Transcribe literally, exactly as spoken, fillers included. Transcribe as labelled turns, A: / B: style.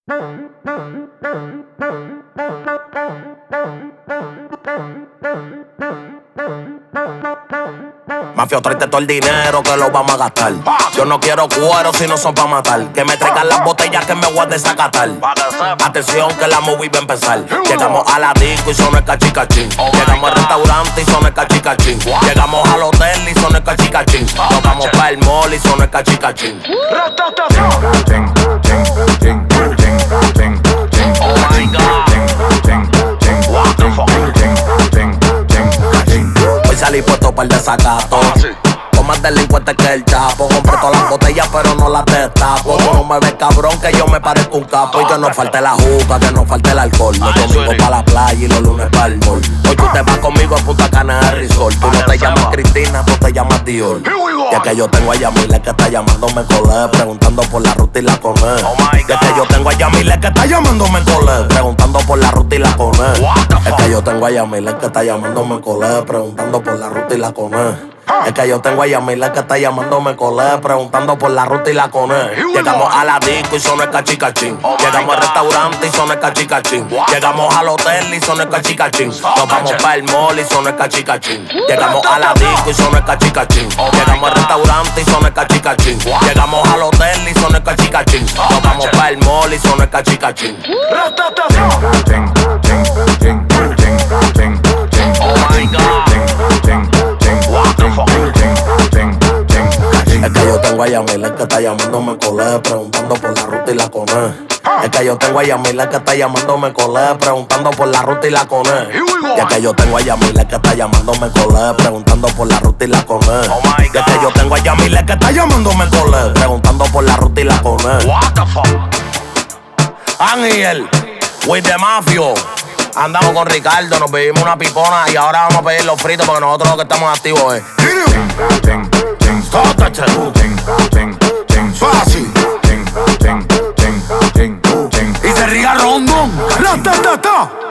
A: Mafio, tráete todo el dinero que lo vamos a gastar. Yo no quiero cuero si no son pa' matar. Que me traigan las botellas que me voy a desacatar. Atención que la movie va a empezar. Llegamos a la disco y son el cachicachín. Llegamos al restaurante y son el cachicachín. Llegamos al hotel y son el cachicachín. Nos vamos pa' el mall y son el cachicachín. Oh my God. What the fuck? Hoy salí puesto para el desacato. Con más delincuentes que el Chapo. Compré todas las botellas pero no las destapo. Tú no me ves cabrón que yo me parezco un capo. Y que no falte la juca, que no falte el alcohol. Los domingos pa' la playa y los lunes pa' el mall. Hoy tú te vas conmigo a Punta Cana de Resort. Tú no te llamas Cristina, tú te llamas Dior. Ya que yo tengo a Yamile que está llamándome colé, preguntando por la ruta y la coné. Ya que yo tengo a Yamile que está llamándome colé, preguntando por la ruta y la coné. Es que yo tengo a Yamile que está llamándome colé, preguntando por la ruta y la coné. Es que yo tengo a Yamile que está llamándome colé, preguntando por la ruta y la coné. Llegamos a la disco y son el cachicachín. Llegamos al restaurante y son el cachicachín. Llegamos al hotel y son el cachicachín. Nos vamos pa' el mall y son el cachicachín. Llegamos a la disco y son el cachicachín. Llegamos al restaurante y son el cachicachín. Llegamos al hotel y son el cachicachín. Nos vamos pa' el mall y son el cachicachín. Oh my God. Es que yo tengo a Yamile que está llamándome colé, preguntando por la ruta y la coné. Es que yo tengo a Yamile que está llamándome colé, preguntando por la ruta y la coné. Es que yo tengo a Yamile que está llamándome colé, preguntando por la ruta y la coné. Es que yo tengo a Yamile que está llamándome colé, preguntando por la ruta y la coné. What the fuck? Ángel, with the Mafio. Andamos con Ricardo, nos pedimos una pipona y ahora vamos a pedir los fritos porque nosotros lo que estamos activos es fácil. Y se riga rondón.